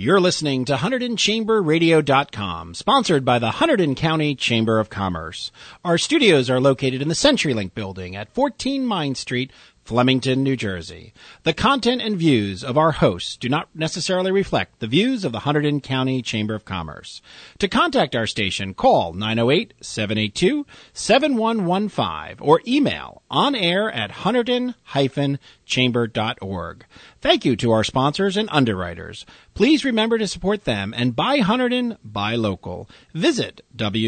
You're listening to HunterdonChamberRadio.com, sponsored by the Hunterdon County Chamber of Commerce. Our studios are located in the CenturyLink building at 14 Mine Street, Flemington, New Jersey. The content and views of our hosts do not necessarily reflect the views of the Hunterdon County Chamber of Commerce. To contact our station, call 908-782-7115 or email onair@hunterdon-chamber.org. Thank you to our sponsors and underwriters. Please remember to support them and buy Hunterdon, buy local. Visit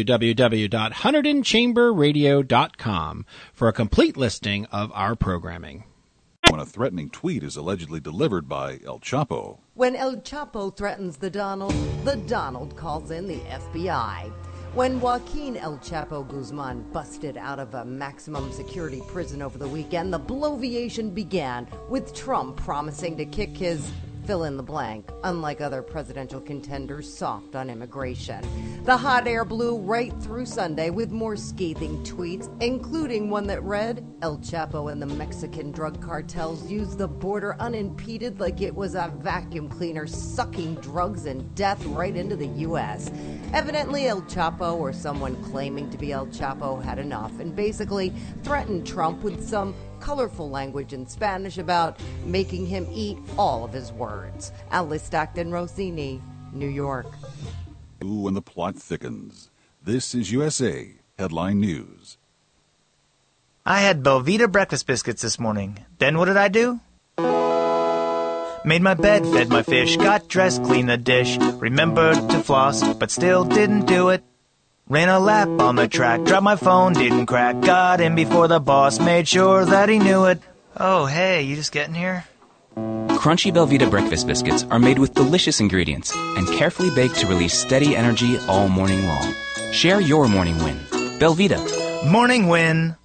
www.HunterdonChamberRadio.com for a complete listing of our programming. When a threatening tweet is allegedly delivered by El Chapo. When El Chapo threatens the Donald calls in the FBI. When Joaquin El Chapo Guzman busted out of a maximum security prison over the weekend, the bloviation began with Trump promising to kick his fill-in-the-blank, unlike other presidential contenders, soft on immigration. The hot air blew right through Sunday with more scathing tweets, including one that read, El Chapo and the Mexican drug cartels used the border unimpeded like it was a vacuum cleaner sucking drugs and death right into the U.S. Evidently, El Chapo, or someone claiming to be El Chapo, had enough and basically threatened Trump with some colorful language in Spanish about making him eat all of his words. Alice Stockton Rossini, New York. Ooh, and the plot thickens. This is USA Headline News. I had Belvita breakfast biscuits this morning. Then what did I do? Made my bed, fed my fish, got dressed, cleaned the dish, remembered to floss, but still didn't do it. Ran a lap on the track, dropped my phone, didn't crack, got in before the boss, made sure that he knew it. Oh, hey, you just getting here? Crunchy Belvita breakfast biscuits are made with delicious ingredients and carefully baked to release steady energy all morning long. Share your morning win. Belvita. Morning win.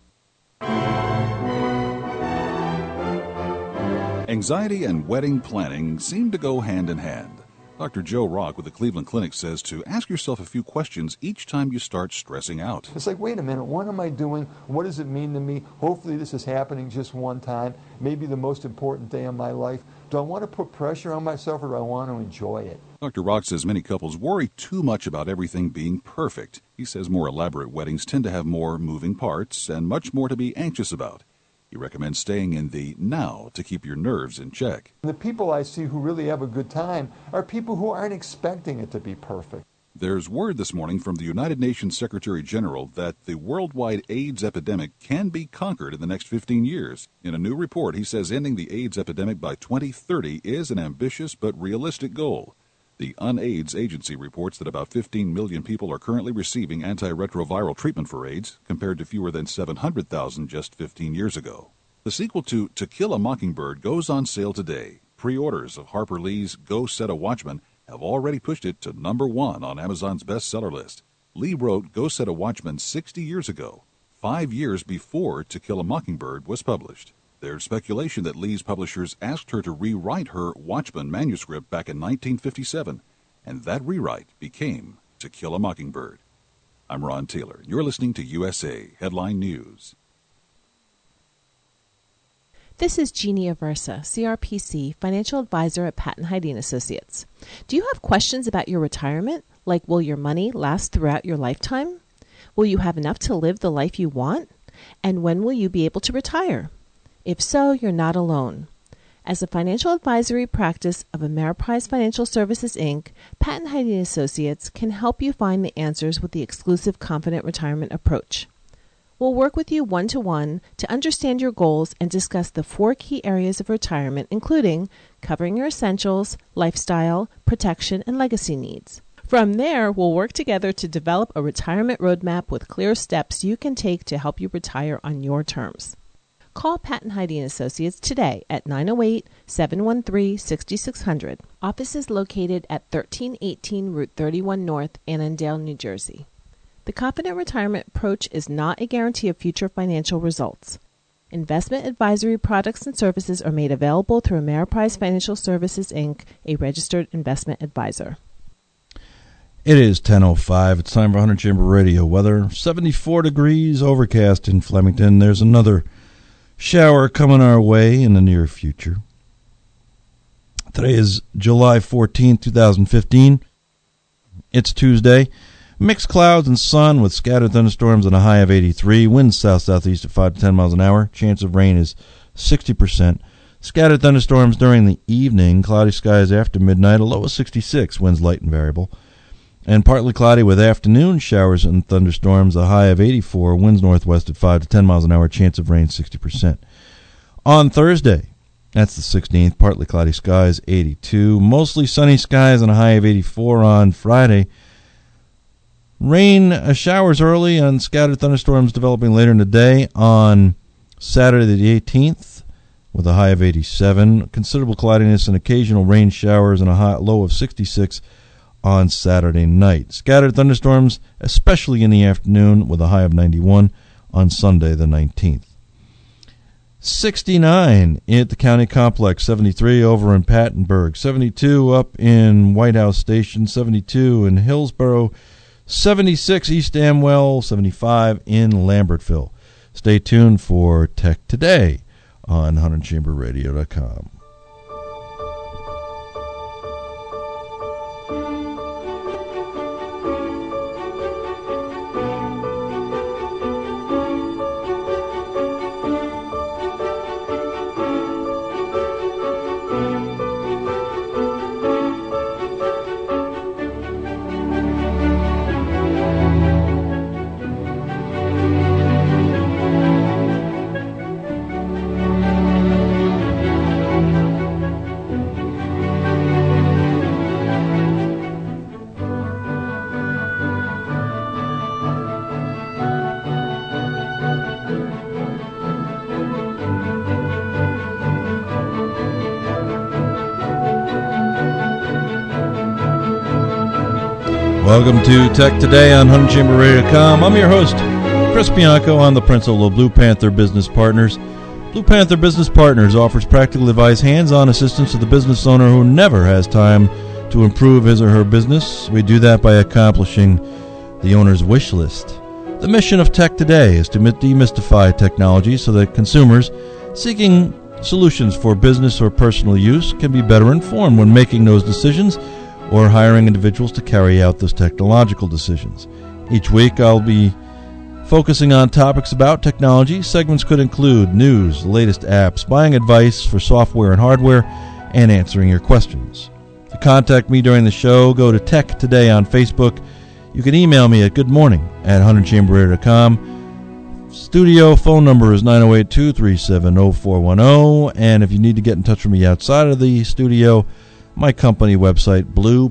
Anxiety and wedding planning seem to go hand in hand. Dr. Joe Rock with the Cleveland Clinic says to ask yourself a few questions each time you start stressing out. It's like, wait a minute, what am I doing? What does it mean to me? Hopefully this is happening just one time, maybe the most important day of my life. Do I want to put pressure on myself or do I want to enjoy it? Dr. Rock says many couples worry too much about everything being perfect. He says more elaborate weddings tend to have more moving parts and much more to be anxious about. He recommends staying in the now to keep your nerves in check. The people I see who really have a good time are people who aren't expecting it to be perfect. There's word this morning from the United Nations Secretary General that the worldwide AIDS epidemic can be conquered in the next 15 years. In a new report, he says ending the AIDS epidemic by 2030 is an ambitious but realistic goal. The UNAIDS agency reports that about 15 million people are currently receiving antiretroviral treatment for AIDS, compared to fewer than 700,000 just 15 years ago. The sequel to Kill a Mockingbird goes on sale today. Pre-orders of Harper Lee's Go Set a Watchman have already pushed it to #1 on Amazon's bestseller list. Lee wrote Go Set a Watchman 60 years ago, 5 years before To Kill a Mockingbird was published. There's speculation that Lee's publishers asked her to rewrite her Watchman manuscript back in 1957, and that rewrite became To Kill a Mockingbird. I'm Ron Taylor. You're listening to USA Headline News. This is Jeannie Aversa, CRPC, financial advisor at Patton Hyde & Associates. Do you have questions about your retirement, like will your money last throughout your lifetime? Will you have enough to live the life you want? And when will you be able to retire? If so, you're not alone. As a financial advisory practice of Ameriprise Financial Services, Inc., Patton Hyde & Associates can help you find the answers with the exclusive Confident Retirement approach. We'll work with you one-to-one to understand your goals and discuss the 4 key areas of retirement, including covering your essentials, lifestyle, protection, and legacy needs. From there, we'll work together to develop a retirement roadmap with clear steps you can take to help you retire on your terms. Call Patton Hyde & Associates today at 908-713-6600. Office is located at 1318 Route 31 North, Annandale, New Jersey. The Confident Retirement approach is not a guarantee of future financial results. Investment advisory products and services are made available through Ameriprise Financial Services, Inc., a registered investment advisor. It is 10:05. It's time for Hunter Chamber Radio. Weather 74 degrees, overcast in Flemington. There's another shower coming our way in the near future. Today is July 14, 2015. It's Tuesday. Mixed clouds and sun with scattered thunderstorms and a high of 83. Winds south-southeast at 5 to 10 miles an hour. Chance of rain is 60%. Scattered thunderstorms during the evening. Cloudy skies after midnight. A low of 66. Winds light and variable. And partly cloudy with afternoon showers and thunderstorms. A high of 84. Winds northwest at 5 to 10 miles an hour. Chance of rain 60%. On Thursday, that's the 16th, partly cloudy skies, 82. Mostly sunny skies and a high of 84 on Friday. Rain showers early and scattered thunderstorms developing later in the day on Saturday the 18th with a high of 87. Considerable cloudiness and occasional rain showers and a low of 66 on Saturday night. Scattered thunderstorms, especially in the afternoon, with a high of 91 on Sunday the 19th. 69 at the county complex, 73 over in Pattenburg, 72 up in White House Station, 72 in Hillsborough, 76 East Amwell, 75 in Lambertville. Stay tuned for Tech Today on HuntChamberRadio.com. Welcome to Tech Today on HuntChamberRadio.com. I'm your host, Chris Bianco. I'm the principal of Blue Panther Business Partners. Blue Panther Business Partners offers practical advice, hands-on assistance to the business owner who never has time to improve his or her business. We do that by accomplishing the owner's wish list. The mission of Tech Today is to demystify technology so that consumers seeking solutions for business or personal use can be better informed when making those decisions or hiring individuals to carry out those technological decisions. Each week I'll be focusing on topics about technology. Segments could include news, the latest apps, buying advice for software and hardware, and answering your questions. To contact me during the show, go to Tech Today on Facebook. You can email me at goodmorning@HuntChamberRadio.com. Studio phone number is 908-237-0410, and if you need to get in touch with me outside of the studio, my company website,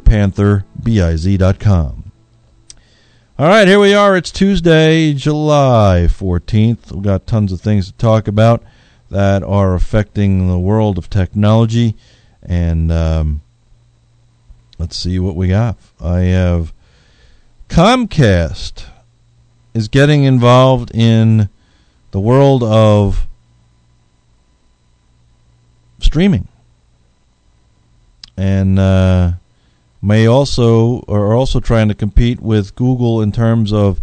BluePantherBiz.com. All right, here we are. It's Tuesday, July 14th. We've got tons of things to talk about that are affecting the world of technology. And let's see what we got. I have Comcast is getting involved in the world of streaming. And are also trying to compete with Google in terms of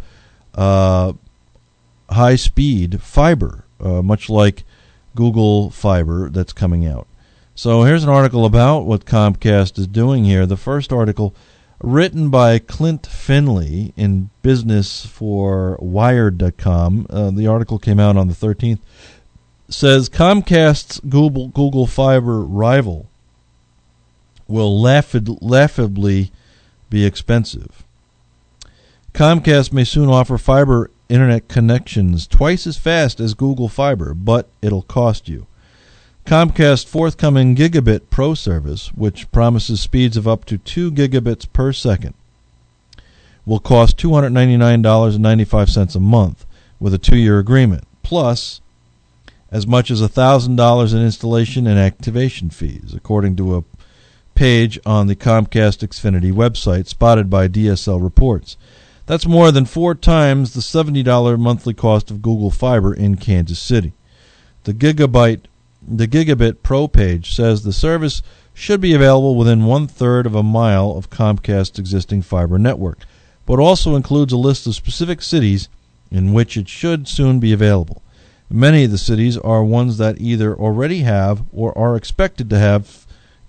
high-speed fiber, much like Google Fiber that's coming out. So here's an article about what Comcast is doing here. The first article, written by Clint Finley in Business for Wired.com. The article came out on the 13th. Says Comcast's Google Fiber rival will laughably be expensive. Comcast may soon offer fiber internet connections twice as fast as Google Fiber, but it'll cost you. Comcast's forthcoming Gigabit Pro service, which promises speeds of up to 2 gigabits per second, will cost $299.95 a month with a 2-year agreement, plus as much as $1,000 in installation and activation fees, according to a page on the Comcast Xfinity website spotted by DSL Reports. That's more than 4 times the $70 monthly cost of Google Fiber in Kansas City. The Gigabit Pro page says the service should be available within 1/3 of a mile of Comcast's existing fiber network, but also includes a list of specific cities in which it should soon be available. Many of the cities are ones that either already have or are expected to have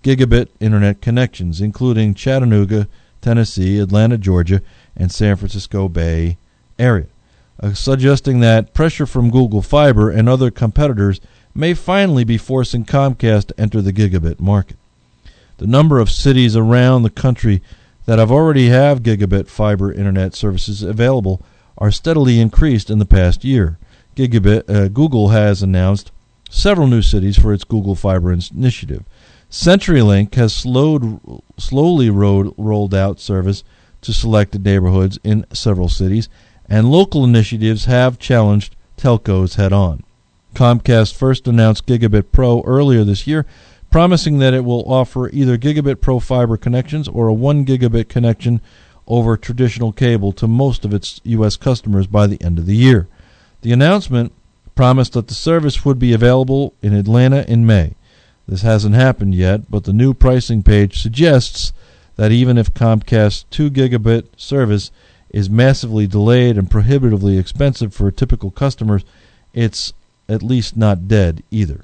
gigabit internet connections, including Chattanooga, Tennessee, Atlanta, Georgia, and San Francisco Bay Area, suggesting that pressure from Google Fiber and other competitors may finally be forcing Comcast to enter the gigabit market. The number of cities around the country that already have gigabit fiber internet services available are steadily increased in the past year. Google has announced several new cities for its Google Fiber initiative. CenturyLink has slowly rolled out service to selected neighborhoods in several cities, and local initiatives have challenged telcos head-on. Comcast first announced Gigabit Pro earlier this year, promising that it will offer either Gigabit Pro fiber connections or a 1 gigabit connection over traditional cable to most of its U.S. customers by the end of the year. The announcement promised that the service would be available in Atlanta in May. This hasn't happened yet, but the new pricing page suggests that even if Comcast's 2 gigabit service is massively delayed and prohibitively expensive for typical customers, it's at least not dead either.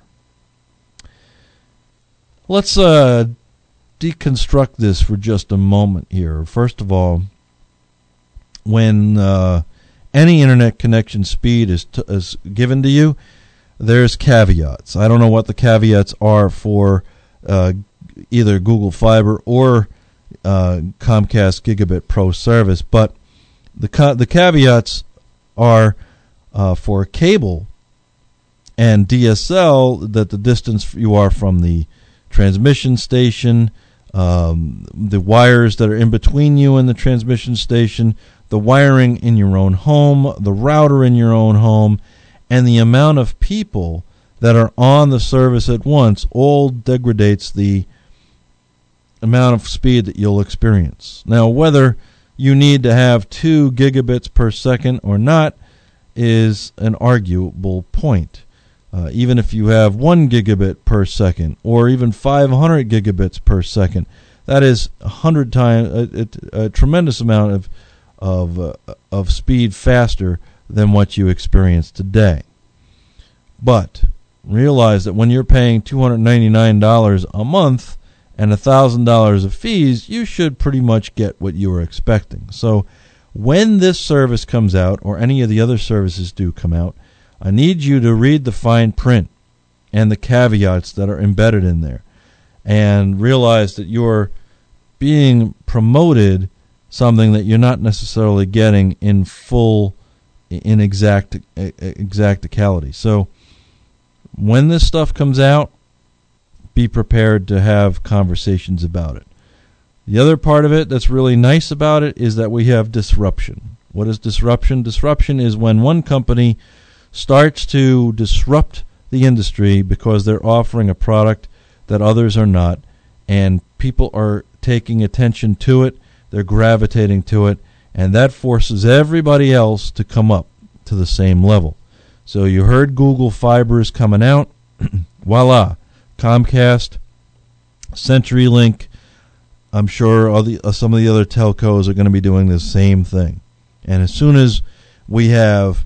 Let's deconstruct this for just a moment here. First of all, when any internet connection speed is given to you, there's caveats. I don't know what the caveats are for either Google Fiber or Comcast Gigabit Pro service, but the caveats are for cable and DSL that the distance you are from the transmission station, the wires that are in between you and the transmission station, the wiring in your own home, the router in your own home, and the amount of people that are on the service at once all degrades the amount of speed that you'll experience. Now, whether you need to have 2 gigabits per second or not is an arguable point. Even if you have 1 gigabit per second or even 500 gigabits per second, that is 100 times a tremendous amount of speed faster than what you experience today. But realize that when you're paying $299 a month and $1,000 of fees, you should pretty much get what you were expecting. So when this service comes out, or any of the other services do come out, I need you to read the fine print and the caveats that are embedded in there, and realize that you're being promoted something that you're not necessarily getting in full, in exacticality. So when this stuff comes out, be prepared to have conversations about it. The other part of it that's really nice about it is that we have disruption. What is disruption? Disruption is when one company starts to disrupt the industry because they're offering a product that others are not, and people are taking attention to it, they're gravitating to it, and that forces everybody else to come up to the same level. So you heard Google Fiber is coming out. Voila. Comcast, CenturyLink, I'm sure some of the other telcos are going to be doing the same thing. And as soon as we have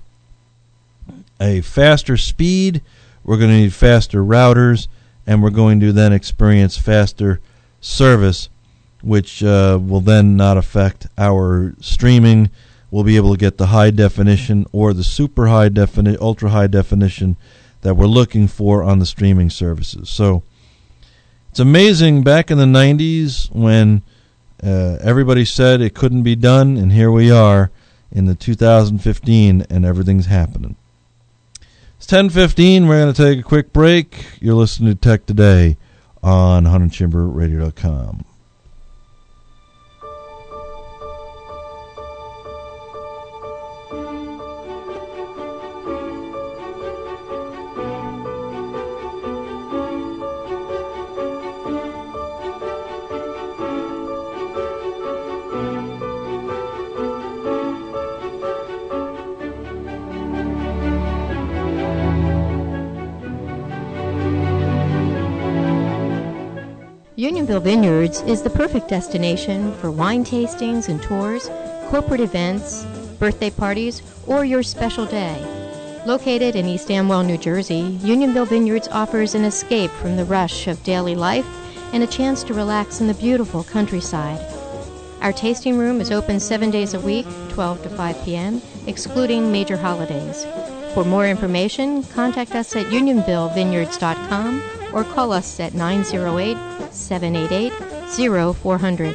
a faster speed, we're going to need faster routers, and we're going to then experience faster service, which will then not affect our streaming. We'll be able to get the high definition or the super high definition, ultra high definition that we're looking for on the streaming services. So it's amazing, back in the 90s when everybody said it couldn't be done, and here we are in the 2015 and everything's happening. It's 10:15. We're going to take a quick break. You're listening to Tech Today on HuntandChamberRadio.com. Unionville Vineyards is the perfect destination for wine tastings and tours, corporate events, birthday parties, or your special day. Located in East Amwell, New Jersey, Unionville Vineyards offers an escape from the rush of daily life and a chance to relax in the beautiful countryside. Our tasting room is open 7 days a week, 12 to 5 p.m., excluding major holidays. For more information, contact us at unionvillevineyards.com or call us at 908-788-0400.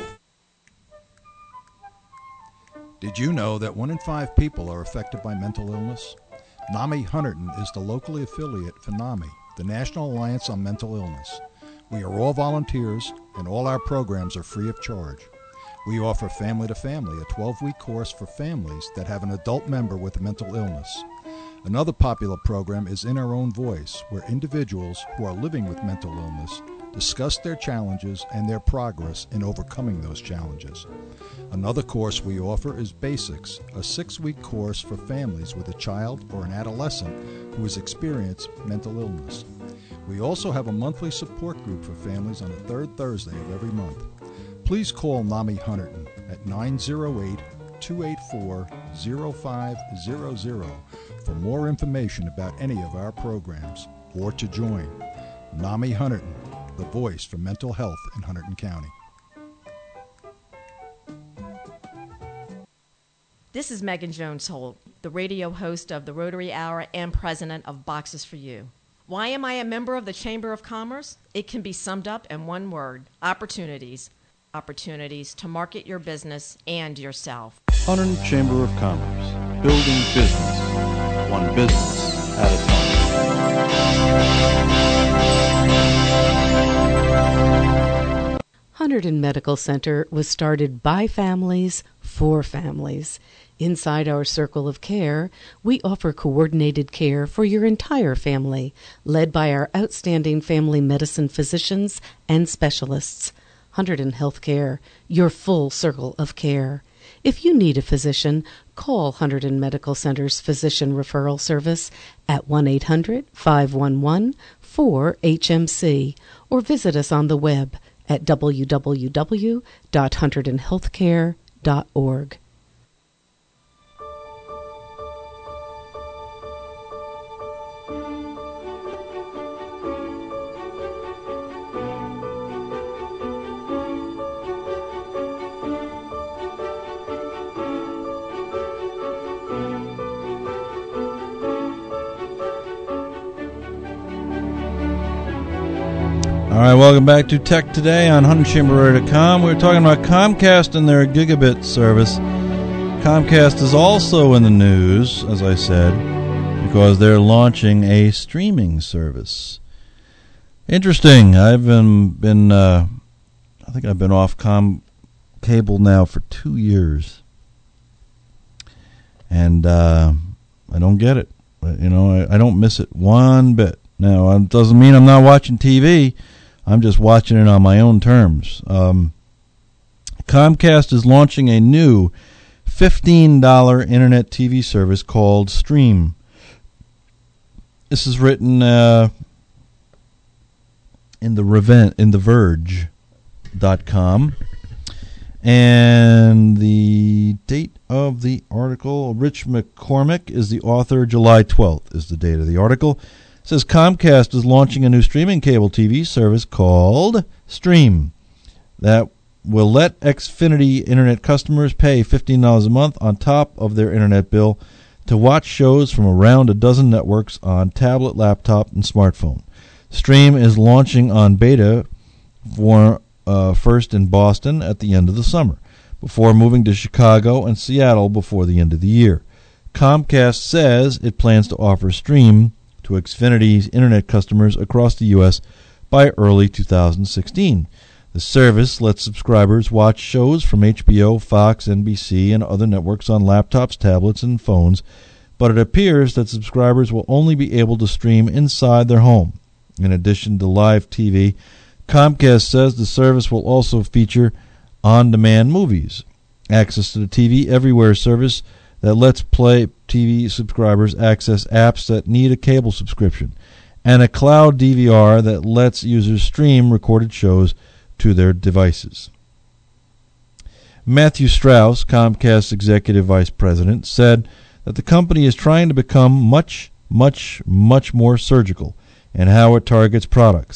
Did you know that 1 in 5 people are affected by mental illness? NAMI Hunterdon is the locally affiliate for NAMI, the National Alliance on Mental Illness. We are all volunteers, and all our programs are free of charge. We offer Family to Family, a 12-week course for families that have an adult member with a mental illness. Another popular program is In Our Own Voice, where individuals who are living with mental illness discuss their challenges and their progress in overcoming those challenges. Another course we offer is Basics, a 6-week course for families with a child or an adolescent who has experienced mental illness. We also have a monthly support group for families on the third Thursday of every month. Please call NAMI Hunterdon at 908-284-0500 for more information about any of our programs or to join. NAMI Hunterdon, the voice for mental health in Hunterdon County. This is Megan Jones-Holt, the radio host of the Rotary Hour and president of Boxes for You. Why am I a member of the Chamber of Commerce? It can be summed up in one word: opportunities. Opportunities to market your business and yourself. Hunterdon Chamber of Commerce, building business, one business at a time. Hunterdon Medical Center was started by families for families. Inside our circle of care, we offer coordinated care for your entire family, led by our outstanding family medicine physicians and specialists. Hunterdon Healthcare, your full circle of care. If you need a physician, call Hunterdon Medical Center's Physician Referral Service at 1-800-511-4HMC or visit us on the web at www.hunterdonhealthcare.org. All right, welcome back to Tech Today on HunterdonChamberRadio.com. We're talking about Comcast and their gigabit service. Comcast is also in the news, as I said, because they're launching a streaming service. Interesting. I've been I think I've been off cable now for 2 years, and I don't get it. You know, I don't miss it one bit. Now, it doesn't mean I'm not watching TV. I'm just watching it on my own terms. Comcast is launching a new $15 internet TV service called Stream. This is written in the Verge.com. And the date of the article, Rich McCormick is the author. July 12th is the date of the article. It says Comcast is launching a new streaming cable TV service called Stream that will let Xfinity Internet customers pay $15 a month on top of their Internet bill to watch shows from around a dozen networks on tablet, laptop, and smartphone. Stream is launching on beta for first in Boston at the end of the summer, before moving to Chicago and Seattle before the end of the year. Comcast says it plans to offer Stream to Xfinity's Internet customers across the U.S. by early 2016. The service lets subscribers watch shows from HBO, Fox, NBC, and other networks on laptops, tablets, and phones, but it appears that subscribers will only be able to stream inside their home. In addition to live TV, Comcast says the service will also feature on-demand movies, access to the TV Everywhere service that lets Play TV subscribers access apps that need a cable subscription, and a cloud DVR that lets users stream recorded shows to their devices. Matthew Strauss, Comcast Executive Vice President, said that the company is trying to become much more surgical in how it targets products.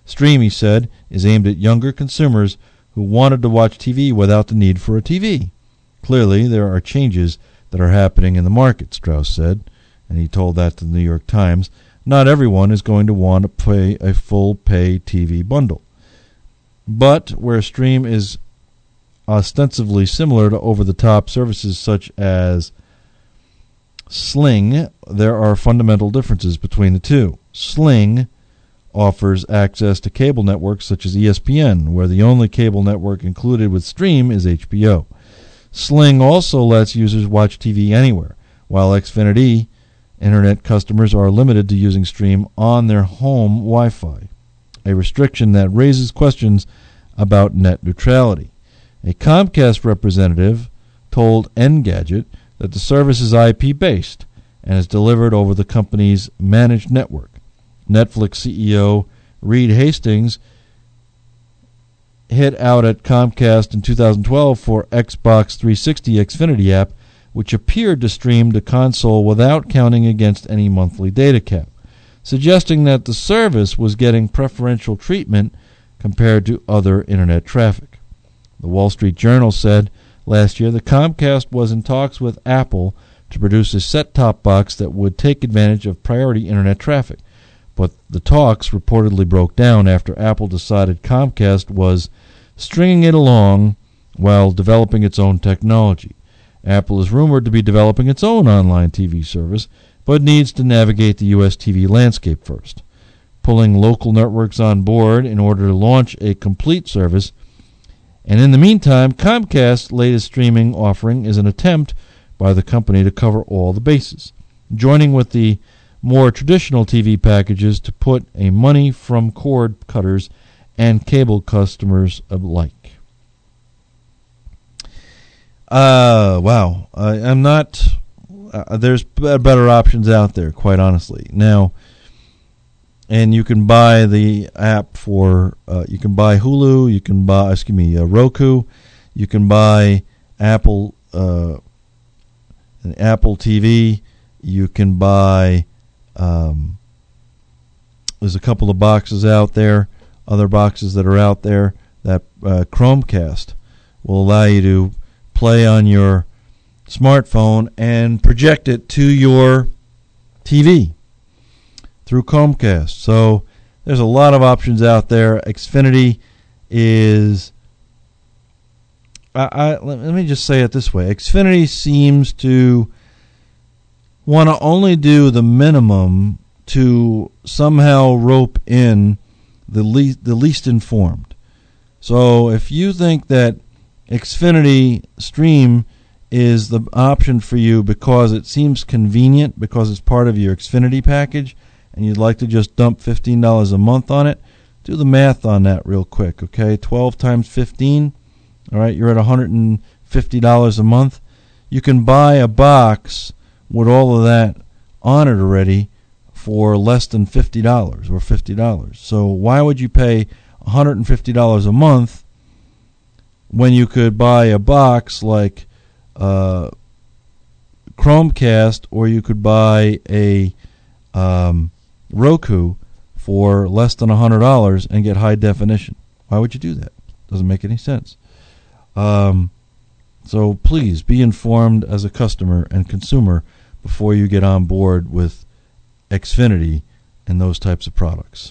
Stream, he said, is aimed at younger consumers who wanted to watch TV without the need for a TV. Clearly, there are changes that are happening in the market, Strauss said, and he told that to the New York Times. Not everyone is going to want to pay a full-pay TV bundle. But where Stream is ostensibly similar to over-the-top services such as Sling, there are fundamental differences between the two. Sling offers access to cable networks such as ESPN, where the only cable network included with Stream is HBO. Sling also lets users watch TV anywhere, while Xfinity Internet customers are limited to using Stream on their home Wi-Fi, a restriction that raises questions about net neutrality. A Comcast representative told Engadget that the service is IP-based and is delivered over the company's managed network. Netflix CEO Reed Hastings hit out at Comcast in 2012 for Xbox 360 Xfinity app, which appeared to stream to console without counting against any monthly data cap, suggesting that the service was getting preferential treatment compared to other internet traffic. The Wall Street Journal said last year that Comcast was in talks with Apple to produce a set-top box that would take advantage of priority internet traffic, but the talks reportedly broke down after Apple decided Comcast was stringing it along while developing its own technology. Apple is rumored to be developing its own online TV service, but needs to navigate the U.S. TV landscape first. Pulling local networks on board in order to launch a complete service. And in the meantime, Comcast's latest streaming offering is an attempt by the company to cover all the bases, joining with the more traditional TV packages to put a money from cord cutters and cable customers alike. Wow. I'm not... there's better options out there, quite honestly. Now, and you can buy the app for... you can buy Hulu, you can buy, Roku, you can buy Apple TV, you can buy... there's a couple of boxes out there, other boxes that are out there, that Chromecast will allow you to play on your smartphone and project it to your TV through Chromecast. So there's a lot of options out there. Xfinity is... let me just say it this way. Xfinity seems to want to only do the minimum to somehow rope in the least informed. So if you think that Xfinity Stream is the option for you because it seems convenient, because it's part of your Xfinity package, and you'd like to just dump $15 a month on it, do the math on that real quick, okay? 12 times 15, all right, you're at $150 a month. You can buy a box with all of that on it already for less than $50 or $50. So why would you pay $150 a month when you could buy a box like Chromecast, or you could buy a Roku for less than $100 and get high definition? Why would you do that? Doesn't make any sense. So please be informed as a customer and consumer before you get on board with Xfinity and those types of products.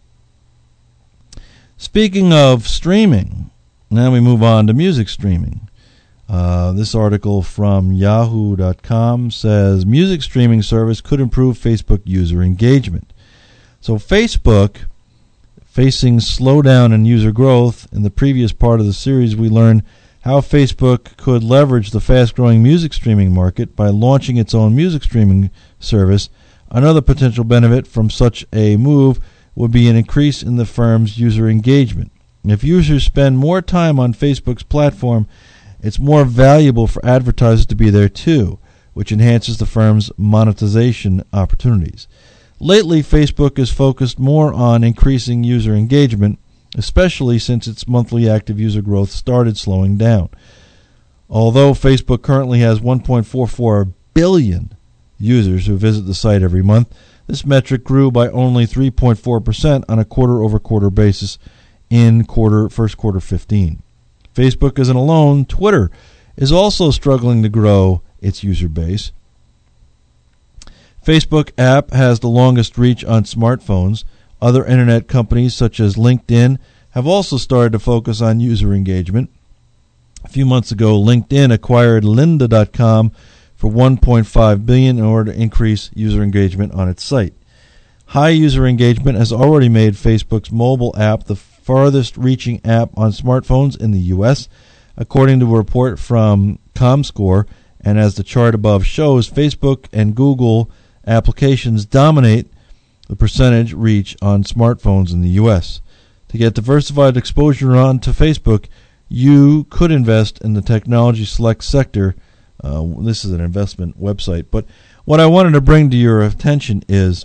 Speaking of streaming, now we move on to music streaming. This article from Yahoo.com says music streaming service could improve Facebook user engagement. So Facebook, facing slowdown in user growth, in the previous part of the series we learned how Facebook could leverage the fast-growing music streaming market by launching its own music streaming service. Another potential benefit from such a move would be an increase in the firm's user engagement. If users spend more time on Facebook's platform, it's more valuable for advertisers to be there too, which enhances the firm's monetization opportunities. Lately, Facebook has focused more on increasing user engagement, especially since its monthly active user growth started slowing down. Although Facebook currently has 1.44 billion users who visit the site every month, This metric grew by only 3.4% on a quarter-over-quarter basis in first quarter 15. Facebook isn't alone. Twitter is also struggling to grow its user base. Facebook app has the longest reach on smartphones. Other internet companies such as LinkedIn have also started to focus on user engagement. A few months ago, LinkedIn acquired lynda.com for $1.5 billion in order to increase user engagement on its site. High user engagement has already made Facebook's mobile app the farthest reaching app on smartphones in the U.S., according to a report from ComScore, and as the chart above shows, Facebook and Google applications dominate the percentage reach on smartphones in the U.S. To get diversified exposure onto Facebook, you could invest in the technology select sector. This is an investment website. But what I wanted to bring to your attention is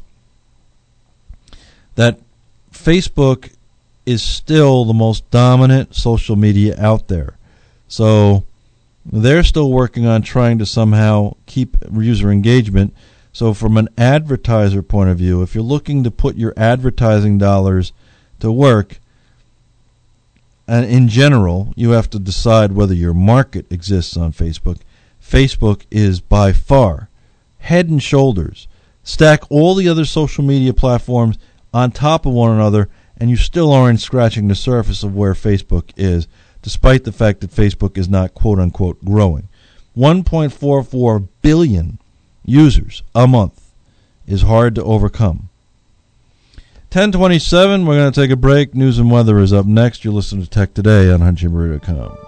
that Facebook is still the most dominant social media out there. So they're still working on trying to somehow keep user engagement. So from an advertiser point of view, if you're looking to put your advertising dollars to work, and in general, you have to decide whether your market exists on Facebook. Facebook is by far, head and shoulders, stack all the other social media platforms on top of one another, and you still aren't scratching the surface of where Facebook is, despite the fact that Facebook is not quote-unquote growing. 1.44 billion users a month is hard to overcome. 10:27, we're going to take a break. News and weather is up next. You're listening to Tech Today on HuntChamber.com.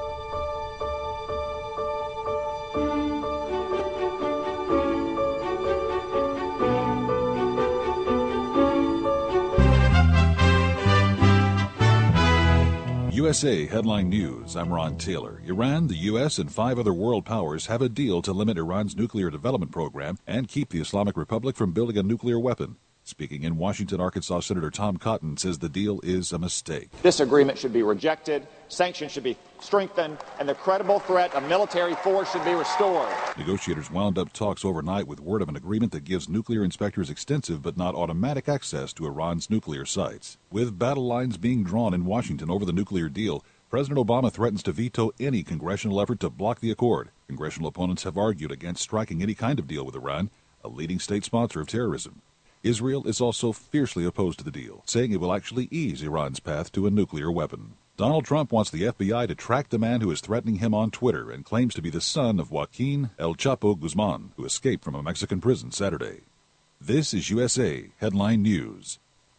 USA Headline News. I'm Ron Taylor. Iran, the U.S., and 5 other world powers have a deal to limit Iran's nuclear development program and keep the Islamic Republic from building a nuclear weapon. Speaking in Washington, Arkansas, Senator Tom Cotton says the deal is a mistake. This agreement should be rejected, sanctions should be strengthened, and the credible threat of military force should be restored. Negotiators wound up talks overnight with word of an agreement that gives nuclear inspectors extensive but not automatic access to Iran's nuclear sites. With battle lines being drawn in Washington over the nuclear deal, President Obama threatens to veto any congressional effort to block the accord. Congressional opponents have argued against striking any kind of deal with Iran, a leading state sponsor of terrorism. Israel is also fiercely opposed to the deal, saying it will actually ease Iran's path to a nuclear weapon. Donald Trump wants the FBI to track the man who is threatening him on Twitter and claims to be the son of Joaquin El Chapo Guzman, who escaped from a Mexican prison Saturday. This is USA Headline News.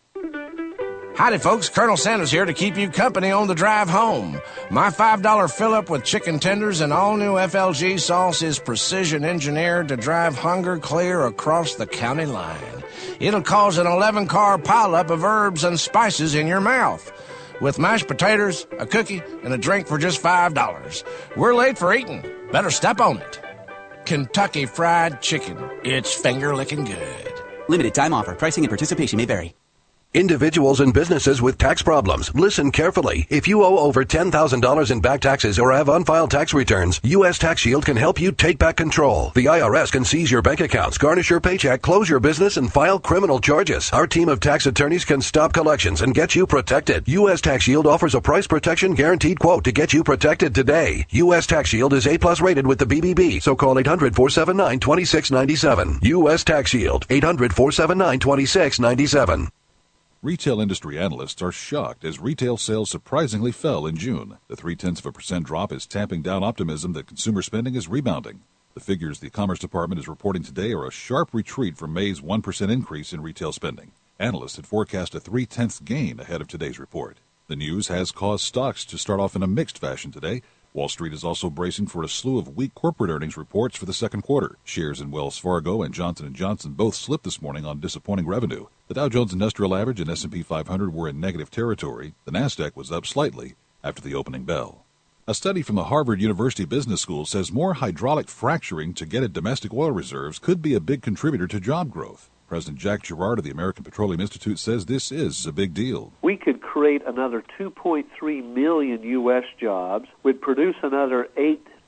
Howdy, folks. Colonel Sanders here to keep you company on the drive home. My $5 fill-up with chicken tenders and all-new FLG sauce is precision engineered to drive hunger clear across the county line. It'll cause an 11-car pileup of herbs and spices in your mouth. With mashed potatoes, a cookie, and a drink for just $5. We're late for eating. Better step on it. Kentucky Fried Chicken. It's finger-licking good. Limited time offer. Pricing and participation may vary. Individuals and businesses with tax problems, listen carefully. If you owe over $10,000 in back taxes or have unfiled tax returns, U.S. Tax Shield can help you take back control. The IRS can seize your bank accounts, garnish your paycheck, close your business, and file criminal charges. Our team of tax attorneys can stop collections and get you protected. U.S. Tax Shield offers a price protection guaranteed quote to get you protected today. U.S. Tax Shield is A+ rated with the BBB, so call 800-479-2697. U.S. Tax Shield, 800-479-2697. Retail industry analysts are shocked as retail sales surprisingly fell in June. The 0.3% drop is tamping down optimism that consumer spending is rebounding. The figures the Commerce Department is reporting today are a sharp retreat from May's 1% increase in retail spending. Analysts had forecast a 0.3 gain ahead of today's report. The news has caused stocks to start off in a mixed fashion today. Wall Street is also bracing for a slew of weak corporate earnings reports for the second quarter. Shares in Wells Fargo and Johnson & Johnson both slipped this morning on disappointing revenue. The Dow Jones Industrial Average and S&P 500 were in negative territory. The Nasdaq was up slightly after the opening bell. A study from the Harvard University Business School says more hydraulic fracturing to get at domestic oil reserves could be a big contributor to job growth. President Jack Gerard of the American Petroleum Institute says this is a big deal. We could create another 2.3 million U.S. jobs, would produce another 8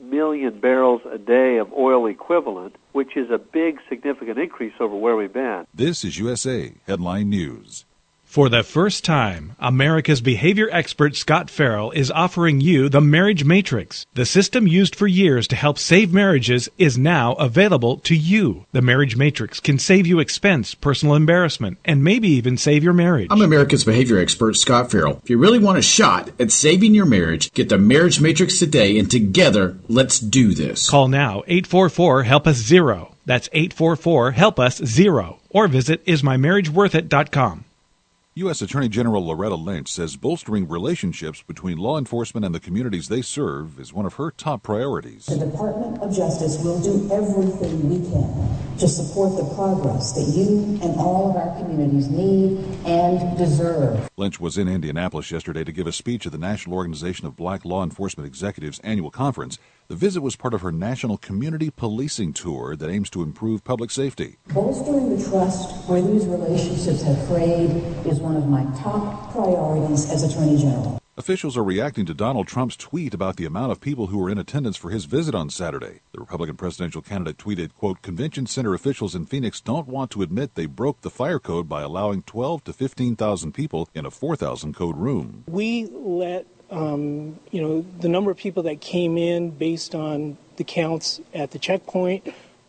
million barrels a day of oil equivalent, which is a big, significant increase over where we've been. This is USA Headline News. For the first time, America's behavior expert Scott Farrell is offering you the Marriage Matrix. The system used for years to help save marriages is now available to you. The Marriage Matrix can save you expense, personal embarrassment, and maybe even save your marriage. I'm America's behavior expert Scott Farrell. If you really want a shot at saving your marriage, get the Marriage Matrix today, and together, let's do this. Call now, 844-HELP-US-0. That's 844-HELP-US-0. Or visit ismymarriageworthit.com. U.S. Attorney General Loretta Lynch says bolstering relationships between law enforcement and the communities they serve is one of her top priorities. The Department of Justice will do everything we can to support the progress that you and all of our communities need and deserve. Lynch was in Indianapolis yesterday to give a speech at the National Organization of Black Law Enforcement Executives annual conference. The visit was part of her national community policing tour that aims to improve public safety. Bolstering the trust where these relationships have frayed is one of my top priorities as Attorney General. Officials are reacting to Donald Trump's tweet about the amount of people who were in attendance for his visit on Saturday. The Republican presidential candidate tweeted, quote, "Convention center officials in Phoenix don't want to admit they broke the fire code by allowing 12 to 15,000 people in a 4,000 code room." We let the number of people that came in based on the counts at the checkpoint,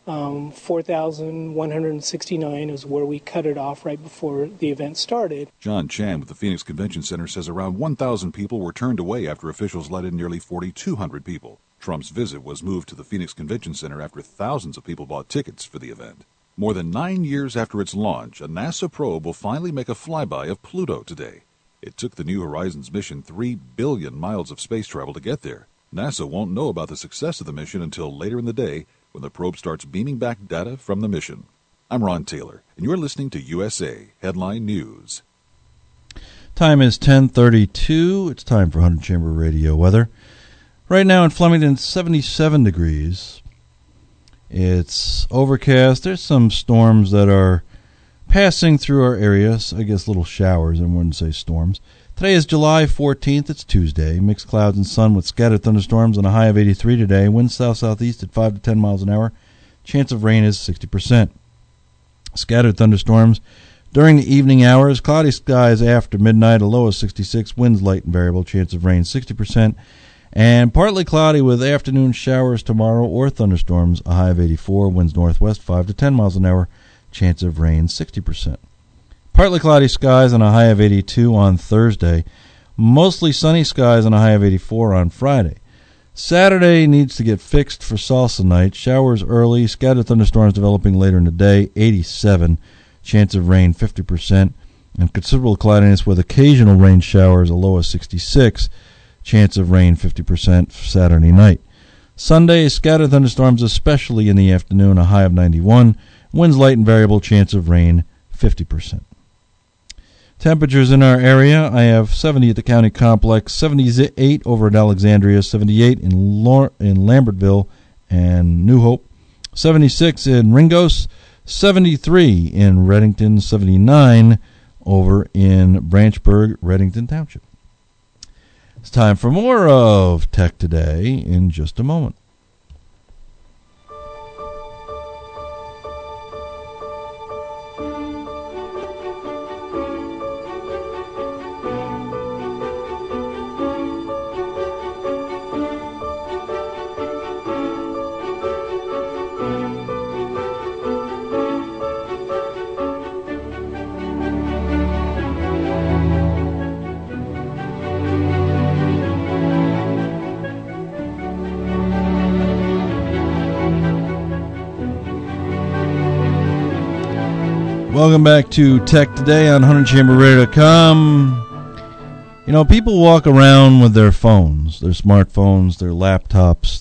4,169 is where we cut it off right before the event started. John Chan with the Phoenix Convention Center says around 1,000 people were turned away after officials let in nearly 4,200 people. Trump's visit was moved to the Phoenix Convention Center after thousands of people bought tickets for the event. More than 9 years after its launch, a NASA probe will finally make a flyby of Pluto today. It took the New Horizons mission 3 billion miles of space travel to get there. NASA won't know about the success of the mission until later in the day when the probe starts beaming back data from the mission. I'm Ron Taylor, and you're listening to USA Headline News. Time is 10:32. It's time for 100 Chamber Radio weather. Right now in Flemington, 77 degrees. It's overcast. There's some storms that are passing through our area. I guess little showers. I wouldn't say storms. Today is July 14th. It's Tuesday. Mixed clouds and sun with scattered thunderstorms and a high of 83 today. Wind south-southeast at 5 to 10 miles an hour. Chance of rain is 60%. Scattered thunderstorms during the evening hours. Cloudy skies after midnight. A low of 66. Winds light and variable. Chance of rain 60%. And partly cloudy with afternoon showers tomorrow or thunderstorms. A high of 84. Winds northwest 5 to 10 miles an hour. Chance of rain 60%. Partly cloudy skies and a high of 82 on Thursday. Mostly sunny skies and a high of 84 on Friday. Saturday needs to get fixed for salsa night. Showers early, scattered thunderstorms developing later in the day, 87. Chance of rain 50%. And considerable cloudiness with occasional rain showers, a low of 66. Chance of rain 50% for Saturday night. Sunday, scattered thunderstorms, especially in the afternoon, a high of 91. Winds light and variable, chance of rain 50%. Temperatures in our area, I have 70 at the county complex, 78 over at Alexandria, 78 in Lambertville and New Hope, 76 in Ringos, 73 in Reddington, 79 over in Branchburg, Reddington Township. It's time for more of Tech Today in just a moment. Welcome back to Tech Today on 100chamberradio.com. You know, people walk around with their phones, their smartphones, their laptops,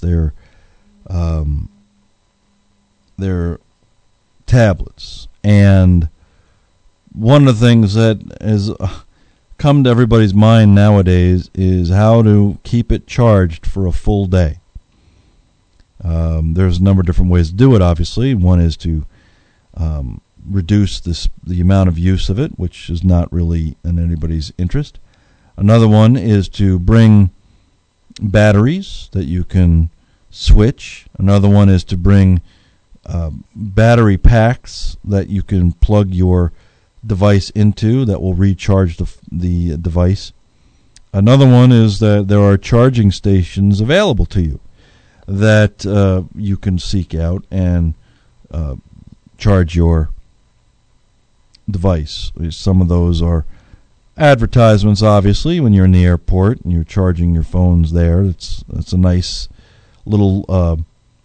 their tablets. And one of the things that has come to everybody's mind nowadays is how to keep it charged for a full day. There's a number of different ways to do it, obviously. One is to reduce the amount of use of it, which is not really in anybody's interest. Another one is to bring batteries that you can switch. Another one is to bring battery packs that you can plug your device into that will recharge the device. Another one is that there are charging stations available to you that you can seek out and charge your device. Some of those are advertisements, obviously, when you're in the airport and you're charging your phones there. That's a nice little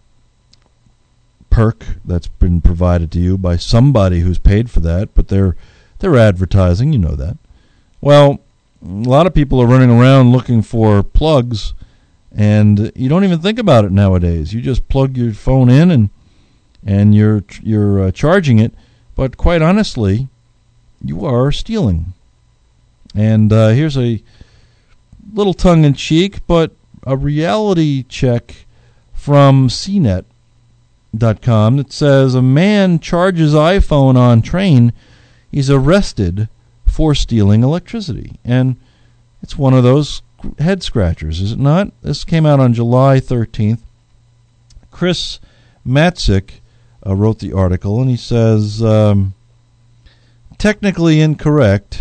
perk that's been provided to you by somebody who's paid for that, but they're advertising, you know that. Well, a lot of people are running around looking for plugs, and you don't even think about it nowadays. You just plug your phone in and you're charging it, but quite honestly, you are stealing. And here's a little tongue-in-cheek, but a reality check from CNET.com that says a man charges iPhone on train. He's arrested for stealing electricity. And it's one of those head scratchers, is it not? This came out on July 13th. Chris Matzik wrote the article, and he says, technically incorrect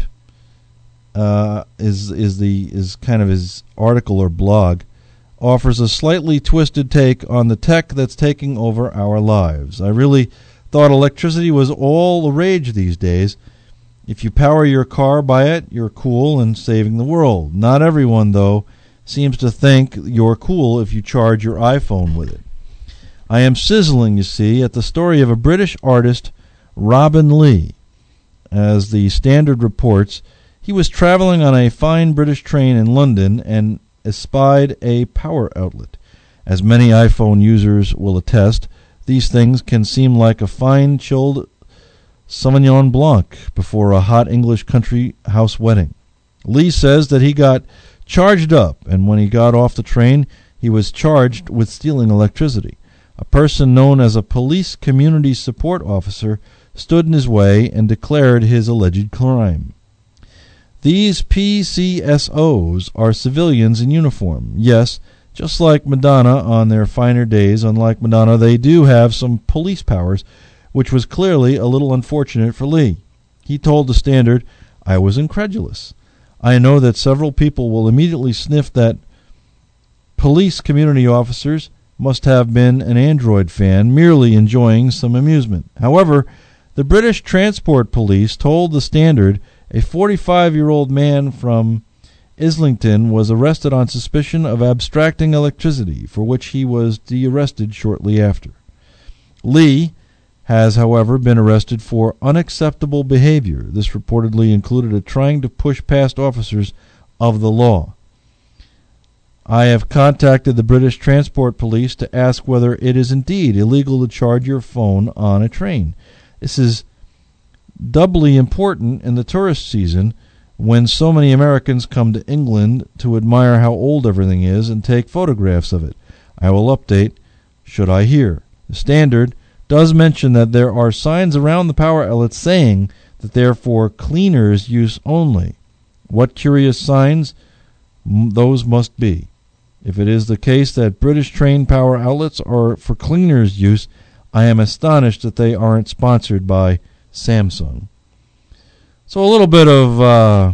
is kind of his article or blog, offers a slightly twisted take on the tech that's taking over our lives. I really thought electricity was all the rage these days. If you power your car by it, you're cool and saving the world. Not everyone, though, seems to think you're cool if you charge your iPhone with it. I am sizzling, you see, at the story of a British artist, Robin Lee. As the Standard reports, he was traveling on a fine British train in London and espied a power outlet. As many iPhone users will attest, these things can seem like a fine chilled Sauvignon Blanc before a hot English country house wedding. Lee says that he got charged up, and when he got off the train, he was charged with stealing electricity. A person known as a police community support officer stood in his way and declared his alleged crime. These PCSOs are civilians in uniform. Yes, just like Madonna on their finer days, unlike Madonna, they do have some police powers, which was clearly a little unfortunate for Lee. He told the Standard, "I was incredulous. I know that several people will immediately sniff that police community officers must have been an Android fan merely enjoying some amusement." However, the British Transport Police told the Standard a 45-year-old man from Islington was arrested on suspicion of abstracting electricity, for which he was de-arrested shortly after. Lee has, however, been arrested for unacceptable behavior. This reportedly included a trying to push past officers of the law. I have contacted the British Transport Police to ask whether it is indeed illegal to charge your phone on a train. This is doubly important in the tourist season when so many Americans come to England to admire how old everything is and take photographs of it. I will update should I hear. The Standard does mention that there are signs around the power outlets saying that they're for cleaners' use only. What curious signs those must be. If it is the case that British train power outlets are for cleaners' use, I am astonished that they aren't sponsored by Samsung. So a little bit of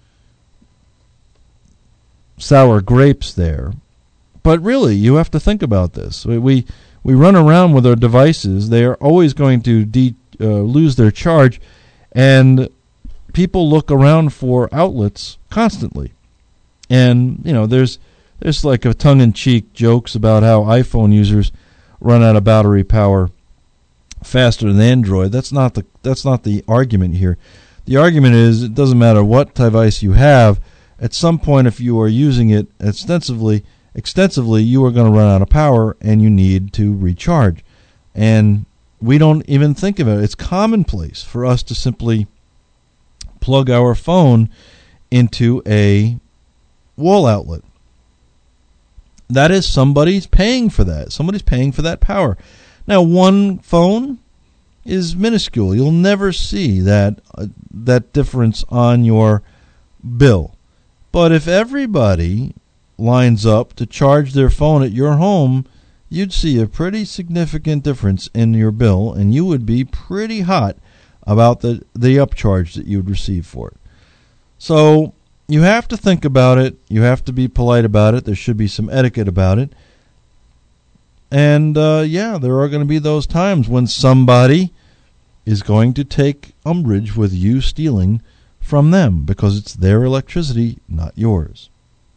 sour grapes there. But really, you have to think about this. We run around with our devices. They are always going to lose their charge, and people look around for outlets constantly. And, you know, there's like a tongue-in-cheek jokes about how iPhone users run out of battery power faster than Android. That's not the argument here. The argument is it doesn't matter what device you have. At some point, if you are using it extensively, you are going to run out of power, and you need to recharge. And we don't even think of it. It's commonplace for us to simply plug our phone into a wall outlet. That is, somebody's paying for that. Somebody's paying for that power. Now, one phone is minuscule. You'll never see that difference on your bill. But if everybody lines up to charge their phone at your home, you'd see a pretty significant difference in your bill, and you would be pretty hot about the upcharge that you'd receive for it. So you have to think about it. You have to be polite about it. There should be some etiquette about it. And, there are going to be those times when somebody is going to take umbrage with you stealing from them because it's their electricity, not yours.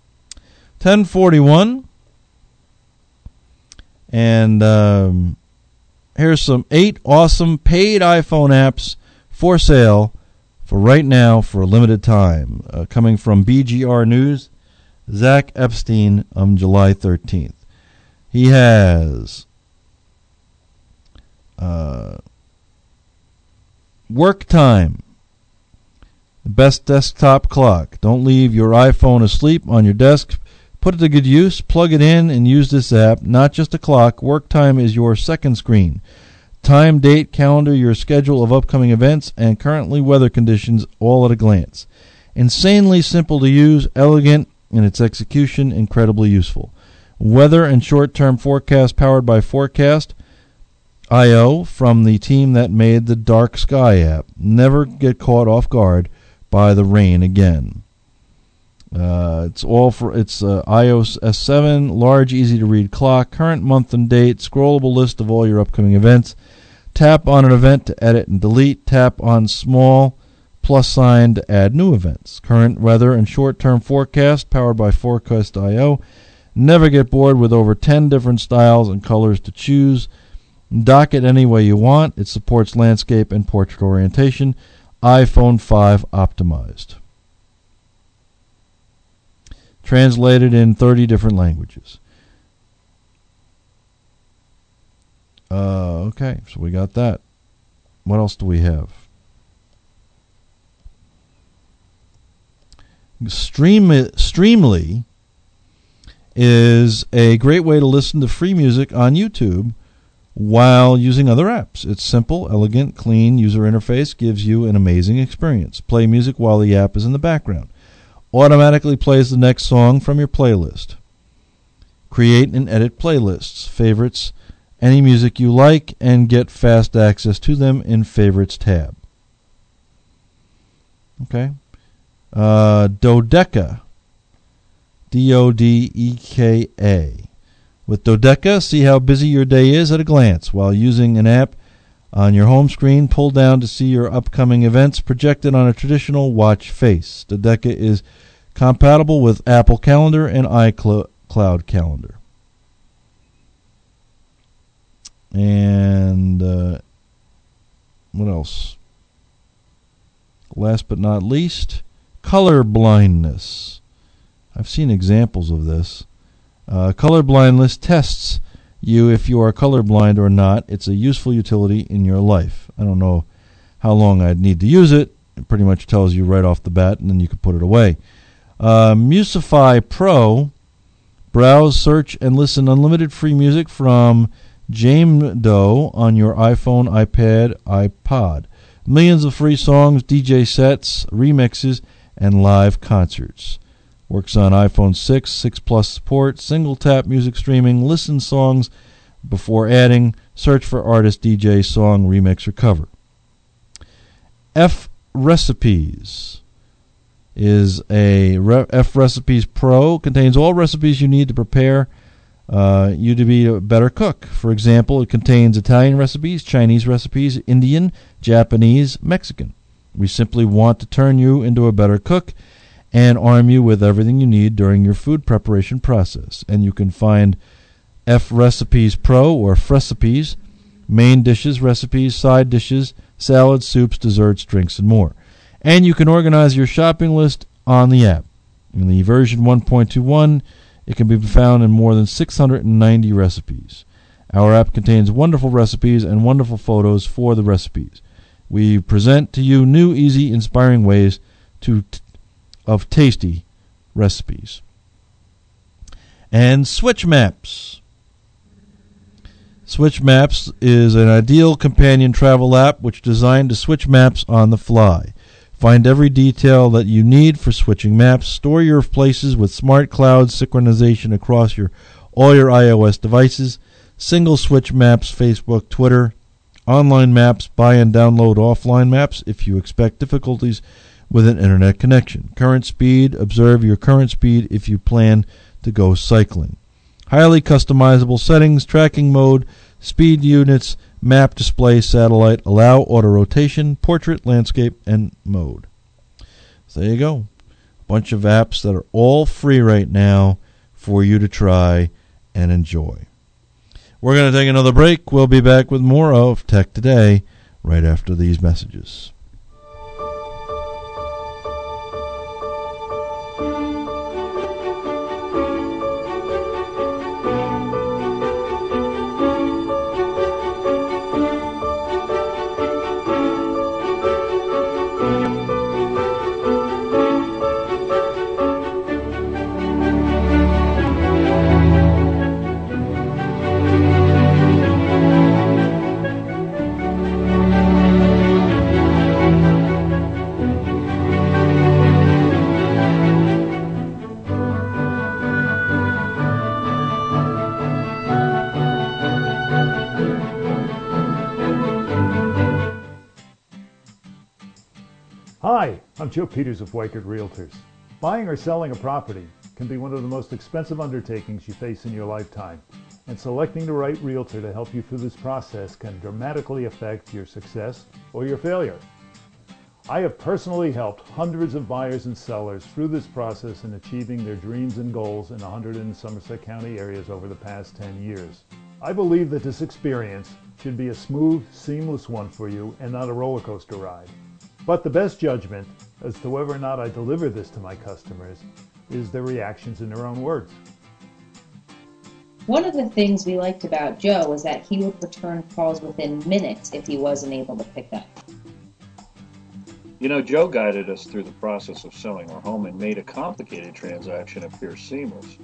1041. And here's some 8 awesome paid iPhone apps for sale for right now for a limited time. Coming from BGR News, Zach Epstein on July 13th. He has Work Time, the best desktop clock. Don't leave your iPhone asleep on your desk. Put it to good use. Plug it in and use this app. Not just a clock. Work Time is your second screen. Time, date, calendar, your schedule of upcoming events, and currently weather conditions all at a glance. Insanely simple to use, elegant in its execution, incredibly useful. Weather and short-term forecast powered by Forecast.io from the team that made the Dark Sky app. Never get caught off guard by the rain again. It's iOS S7, large, easy-to-read clock, current month and date, scrollable list of all your upcoming events. Tap on an event to edit and delete. Tap on small plus sign to add new events. Current weather and short-term forecast powered by Forecast.io. Never get bored with over 10 different styles and colors to choose. Dock it any way you want. It supports landscape and portrait orientation. iPhone 5 optimized. Translated in 30 different languages. Okay, so we got that. What else do we have? Streamly is a great way to listen to free music on YouTube while using other apps. It's simple, elegant, clean user interface, gives you an amazing experience. Play music while the app is in the background. Automatically plays the next song from your playlist. Create and edit playlists, favorites, any music you like, and get fast access to them in Favorites tab. Okay. Dodeca. Dodeka. With Dodeca, see how busy your day is at a glance. While using an app on your home screen, pull down to see your upcoming events projected on a traditional watch face. Dodeca is compatible with Apple Calendar and iCloud Calendar. And what else? Last but not least, color blindness. I've seen examples of this. Color blindness tests you if you are colorblind or not. It's a useful utility in your life. I don't know how long I'd need to use it. It pretty much tells you right off the bat, and then you can put it away. Musify Pro. Browse, search, and listen unlimited free music from Jamdo on your iPhone, iPad, iPod. Millions of free songs, DJ sets, remixes, and live concerts. Works on iPhone 6, 6 Plus support, single tap music streaming, listen songs before adding, search for artist, DJ, song, remix, or cover. F Recipes is a F Recipes Pro, contains all recipes you need to prepare you to be a better cook. For example, it contains Italian recipes, Chinese recipes, Indian, Japanese, Mexican. We simply want to turn you into a better cook and arm you with everything you need during your food preparation process. And you can find F Recipes Pro or Frecipes, main dishes, recipes, side dishes, salads, soups, desserts, drinks, and more. And you can organize your shopping list on the app. In the version 1.21, it can be found in more than 690 recipes. Our app contains wonderful recipes and wonderful photos for the recipes. We present to you new, easy, inspiring ways of tasty recipes. And Switch Maps. Switch Maps is an ideal companion travel app which is designed to switch maps on the fly. Find every detail that you need for switching maps. Store your places with smart cloud synchronization across all your iOS devices. single switch maps, Facebook, Twitter, online maps, buy and download offline maps if you expect difficulties with an internet connection. Current speed, observe your current speed if you plan to go cycling. Highly customizable settings, tracking mode, speed units, map display, satellite, allow auto rotation, portrait, landscape, and mode. So there you go. A bunch of apps that are all free right now for you to try and enjoy. We're going to take another break. We'll be back with more of Tech Today right after these messages. Hi, I'm Joe Peters of Weichert Realtors. Buying or selling a property can be one of the most expensive undertakings you face in your lifetime, and selecting the right realtor to help you through this process can dramatically affect your success or your failure. I have personally helped hundreds of buyers and sellers through this process in achieving their dreams and goals in 100 and Somerset County areas over the past 10 years. I believe that this experience should be a smooth, seamless one for you and not a roller coaster ride. But the best judgment as to whether or not I deliver this to my customers is their reactions in their own words. One of the things we liked about Joe was that he would return calls within minutes if he wasn't able to pick up. You know, Joe guided us through the process of selling our home and made a complicated transaction appear seamless.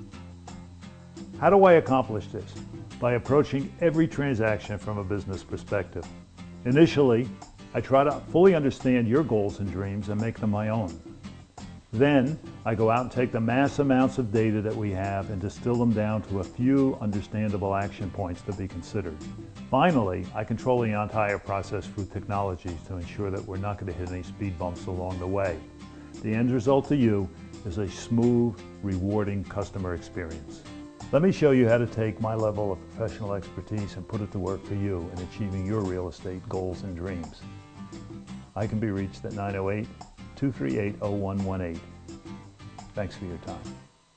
How do I accomplish this? By approaching every transaction from a business perspective. Initially, I try to fully understand your goals and dreams and make them my own. Then, I go out and take the mass amounts of data that we have and distill them down to a few understandable action points to be considered. Finally, I control the entire process through technologies to ensure that we're not going to hit any speed bumps along the way. The end result to you is a smooth, rewarding customer experience. Let me show you how to take my level of professional expertise and put it to work for you in achieving your real estate goals and dreams. I can be reached at 908-238-0118. Thanks for your time.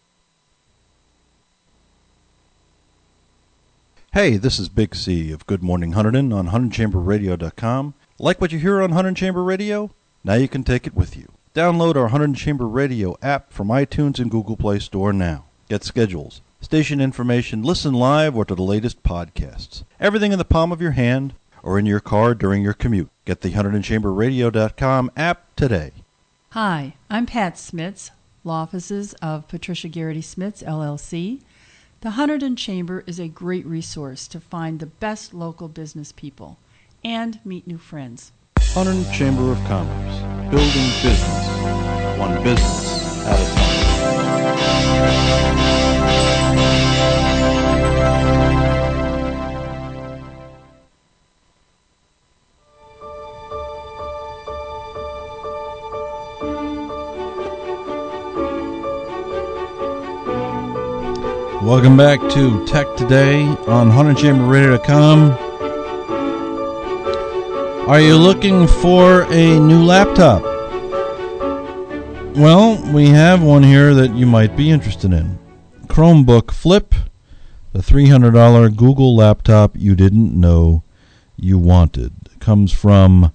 Hey, this is Big C of Good Morning Hunterdon on HunterdonChamberRadio.com. Like what you hear on Hunterdon Chamber Radio? Now you can take it with you. Download our Hunterdon Chamber Radio app from iTunes and Google Play Store now. Get schedules, station information, listen live, or to the latest podcasts. Everything in the palm of your hand or in your car during your commute. Get the HunterdonChamberRadio.com app today. Hi, I'm Pat Smits, law offices of Patricia Garrity Smits, LLC. The Hunterdon Chamber is a great resource to find the best local business people and meet new friends. Hunterdon Chamber of Commerce, building business, one business at a time. Welcome back to Tech Today on HunterdonChamberRadio.com. Are you looking for a new laptop? Well, we have one here that you might be interested in. Chromebook Flip, the $300 Google laptop you didn't know you wanted. It comes from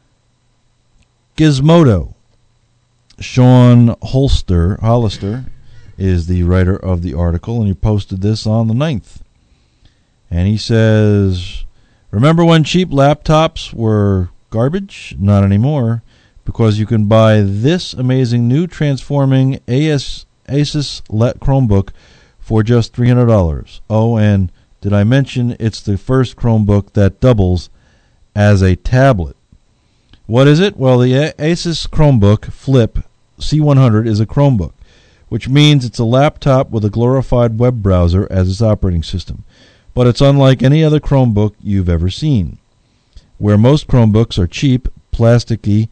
Gizmodo. Sean Hollister is the writer of the article, and he posted this on the 9th. And he says, remember when cheap laptops were garbage? Not anymore, because you can buy this amazing new transforming Asus Chromebook for just $300. Oh, and did I mention it's the first Chromebook that doubles as a tablet? What is it? Well, the Asus Chromebook Flip C100 is a Chromebook, which means it's a laptop with a glorified web browser as its operating system. but it's unlike any other Chromebook you've ever seen. Where most Chromebooks are cheap, plasticky,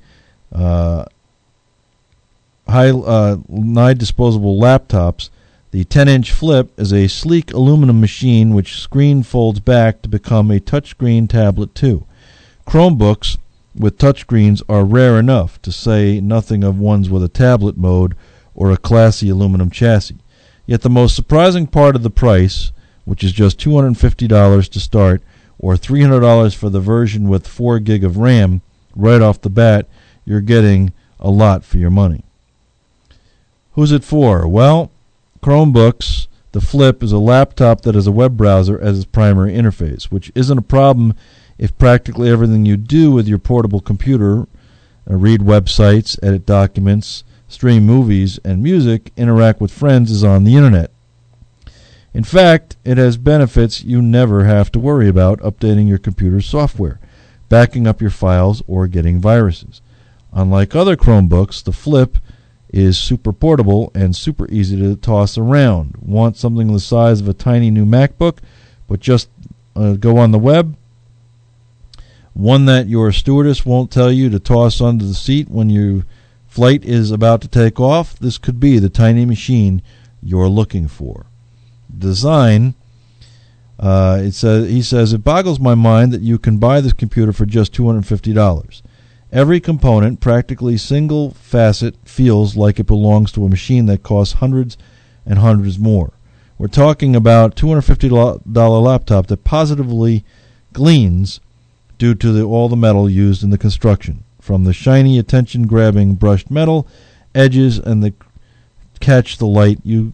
high disposable laptops, the 10-inch Flip is a sleek aluminum machine which screen folds back to become a touchscreen tablet too. Chromebooks with touchscreens are rare enough, to say nothing of ones with a tablet mode or a classy aluminum chassis. Yet the most surprising part of the price, which is just $250 to start, or $300 for the version with 4 gig of RAM, right off the bat, you're getting a lot for your money. Who's it for? Well, Chromebooks, the Flip is a laptop that has a web browser as its primary interface, which isn't a problem if practically everything you do with your portable computer, read websites, edit documents, stream movies and music, interact with friends, is on the internet. In fact, it has benefits you never have to worry about updating your computer's software, backing up your files, or getting viruses. Unlike other Chromebooks, the Flip is super portable and super easy to toss around. Want something the size of a tiny new MacBook, but just go on the web? One that your stewardess won't tell you to toss under the seat when your flight is about to take off? This could be the tiny machine you're looking for. Design, he says, it boggles my mind that you can buy this computer for just $250. Every component, practically single facet, feels like it belongs to a machine that costs hundreds and hundreds more. We're talking about a $250 laptop that positively gleams due to all the metal used in the construction, from the shiny, attention-grabbing brushed metal edges and the catch the light you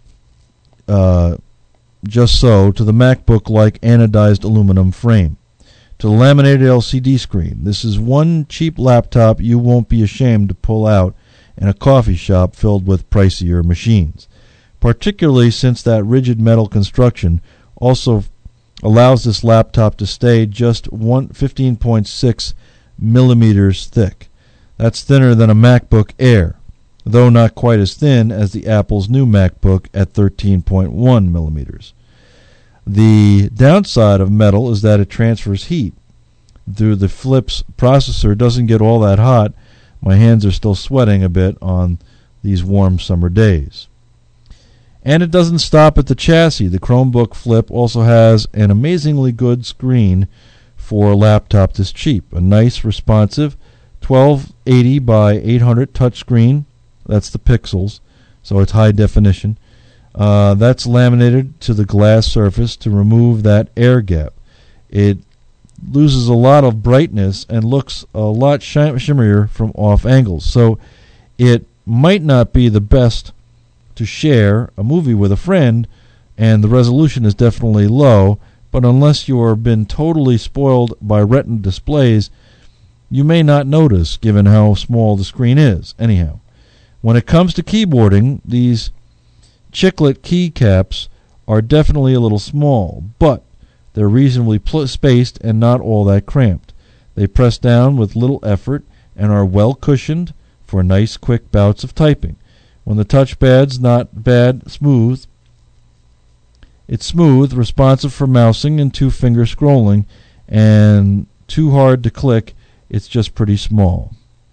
just so, to the MacBook-like anodized aluminum frame, to the laminated LCD screen. This is one cheap laptop you won't be ashamed to pull out in a coffee shop filled with pricier machines, particularly since that rigid metal construction also allows this laptop to stay just 15.6 millimeters thick. That's thinner than a MacBook Air, though not quite as thin as the Apple's new MacBook at 13.1 millimeters. The downside of metal is that it transfers heat. Though the Flip's processor doesn't get all that hot, my hands are still sweating a bit on these warm summer days. And it doesn't stop at the chassis. The Chromebook Flip also has an amazingly good screen for a laptop this cheap. A nice, responsive 1280 by 800 touchscreen. That's the pixels, so it's high definition. That's laminated to the glass surface to remove that air gap. It loses a lot of brightness and looks a lot shimmerier from off angles. So it might not be the best to share a movie with a friend, and the resolution is definitely low, but unless you've been totally spoiled by Retina displays, you may not notice given how small the screen is. Anyhow, when it comes to keyboarding, these chiclet keycaps are definitely a little small, but they're reasonably spaced and not all that cramped. They press down with little effort and are well cushioned for nice quick bouts of typing. When the touchpad's not bad, smooth, it's smooth, responsive for mousing and two-finger scrolling, and too hard to click, it's just pretty small.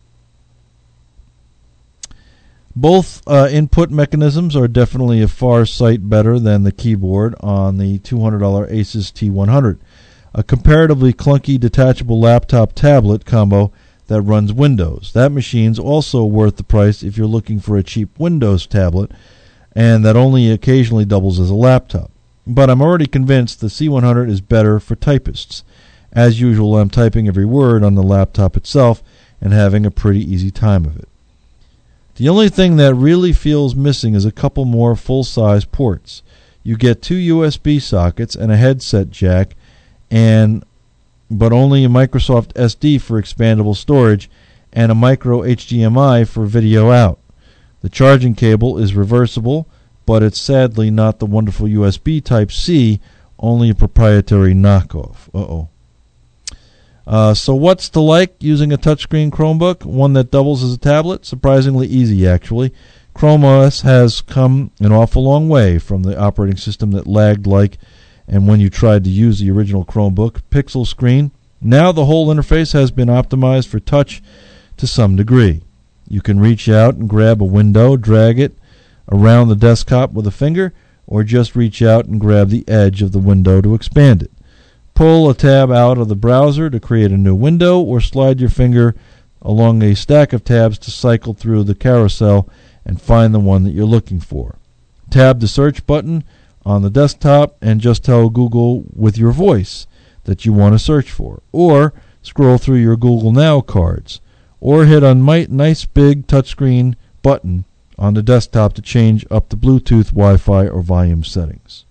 Both input mechanisms are definitely a far sight better than the keyboard on the $200 Asus T100, a comparatively clunky detachable laptop tablet combo that runs Windows. That machine's also worth the price if you're looking for a cheap Windows tablet, and that only occasionally doubles as a laptop. But I'm already convinced the C100 is better for typists. As usual, I'm typing every word on the laptop itself and having a pretty easy time of it. The only thing that really feels missing is a couple more full-size ports. You get 2 USB sockets and a headset jack, but only a Microsoft SD for expandable storage and a micro HDMI for video out. The charging cable is reversible, but it's sadly not the wonderful USB Type-C, only a proprietary knockoff. So what's to like using a touchscreen Chromebook, one that doubles as a tablet? Surprisingly easy, actually. Chrome OS has come an awful long way from the operating system that lagged like and when you tried to use the original Chromebook Pixel screen. Now the whole interface has been optimized for touch to some degree. You can reach out and grab a window, drag it around the desktop with a finger, or just reach out and grab the edge of the window to expand it. Pull a tab out of the browser to create a new window, or slide your finger along a stack of tabs to cycle through the carousel and find the one that you're looking for. Tab the search button on the desktop and just tell Google with your voice that you want to search for, or scroll through your Google Now cards, or hit a nice big touchscreen button on the desktop to change up the Bluetooth, Wi-Fi, or volume settings.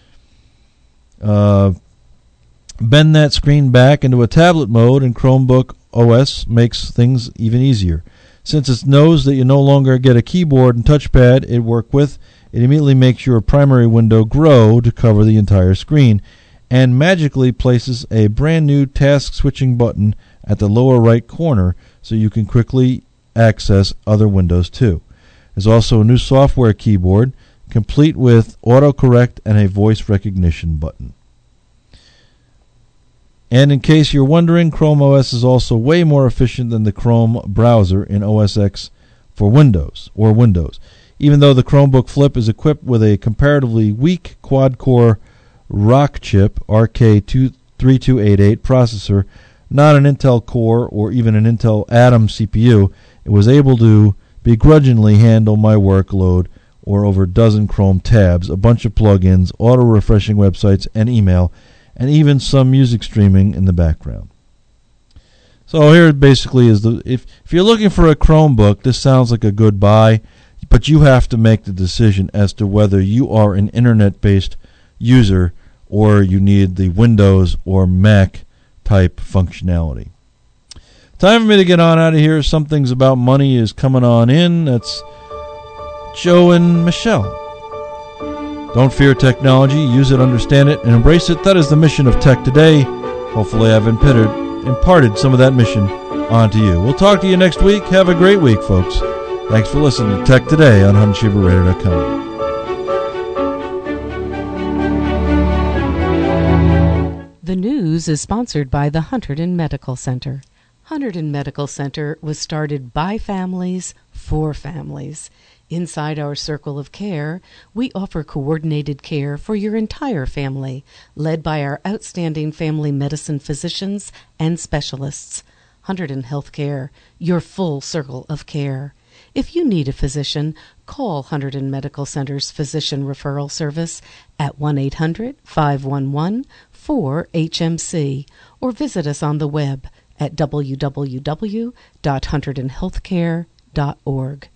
Bend that screen back into a tablet mode, and Chromebook OS makes things even easier. Since it knows that you no longer get a keyboard and touchpad it work with, it immediately makes your primary window grow to cover the entire screen, and magically places a brand new task switching button at the lower right corner so you can quickly access other windows too. There's also a new software keyboard, complete with autocorrect and a voice recognition button. And in case you're wondering, Chrome OS is also way more efficient than the Chrome browser in OS X for Windows. Even though the Chromebook Flip is equipped with a comparatively weak quad-core Rockchip RK3288 processor, not an Intel Core or even an Intel Atom CPU, it was able to begrudgingly handle my workload or over a dozen Chrome tabs, a bunch of plugins, auto-refreshing websites, and email, and even some music streaming in the background. So here basically is if you're looking for a Chromebook, this sounds like a good buy, but you have to make the decision as to whether you are an internet-based user or you need the Windows or Mac type functionality. Time for me to get on out of here. Some Things About Money is coming on in. That's Joe and Michelle. Don't fear technology. Use it, understand it, and embrace it. That is the mission of Tech Today. Hopefully I've imparted some of that mission onto you. We'll talk to you next week. Have a great week, folks. Thanks for listening to Tech Today on HuntScheberRadio.com. The news is sponsored by the Hunterdon Medical Center. Hunterdon Medical Center was started by families for families. Inside our circle of care, we offer coordinated care for your entire family, led by our outstanding family medicine physicians and specialists. Hunterdon Healthcare, your full circle of care. If you need a physician, call Hunterdon Medical Center's Physician Referral Service at 1-800-511-4HMC or visit us on the web at www.hunterdonhealthcare.org.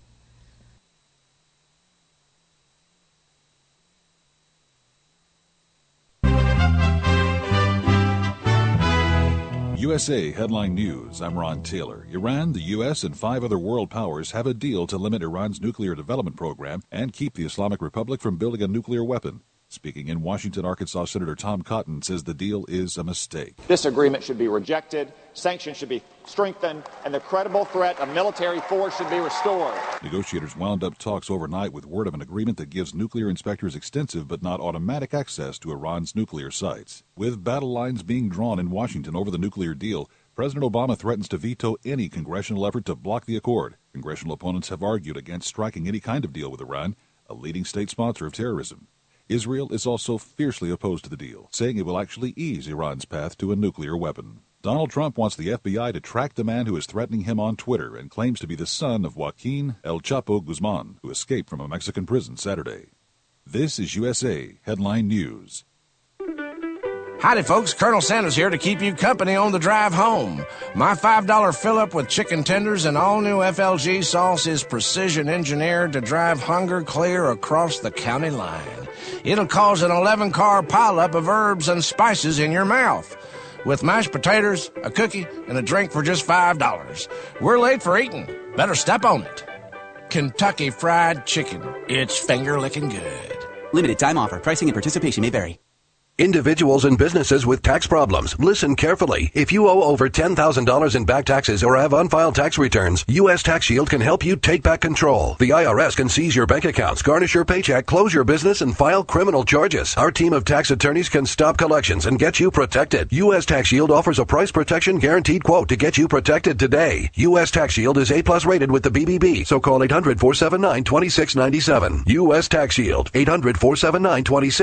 USA Headline News. I'm Ron Taylor. Iran, the U.S., and 5 other world powers have a deal to limit Iran's nuclear development program and keep the Islamic Republic from building a nuclear weapon. Speaking in Washington, Arkansas, Senator Tom Cotton says the deal is a mistake. This agreement should be rejected, sanctions should be strengthened, and the credible threat of military force should be restored. Negotiators wound up talks overnight with word of an agreement that gives nuclear inspectors extensive but not automatic access to Iran's nuclear sites. With battle lines being drawn in Washington over the nuclear deal, President Obama threatens to veto any congressional effort to block the accord. Congressional opponents have argued against striking any kind of deal with Iran, a leading state sponsor of terrorism. Israel is also fiercely opposed to the deal, saying it will actually ease Iran's path to a nuclear weapon. Donald Trump wants the FBI to track the man who is threatening him on Twitter and claims to be the son of Joaquin El Chapo Guzman, who escaped from a Mexican prison Saturday. This is USA Headline News. Howdy, folks. Colonel Sanders here to keep you company on the drive home. My $5 fill-up with chicken tenders and all-new FLG sauce is precision engineered to drive hunger clear across the county line. It'll cause an 11-car pileup of herbs and spices in your mouth. With mashed potatoes, a cookie, and a drink for just $5. We're late for eating. Better step on it. Kentucky Fried Chicken. It's finger-licking good. Limited time offer. Pricing and participation may vary. Individuals and businesses with tax problems, listen carefully. If you owe over $10,000 in back taxes or have unfiled tax returns, U.S. Tax Shield can help you take back control. The IRS can seize your bank accounts, garnish your paycheck, close your business, and file criminal charges. Our team of tax attorneys can stop collections and get you protected. U.S. Tax Shield offers a price protection guaranteed quote to get you protected today. U.S. Tax Shield is A+ rated with the BBB, so call 800-479-2697. U.S. Tax Shield, 800-479-2697.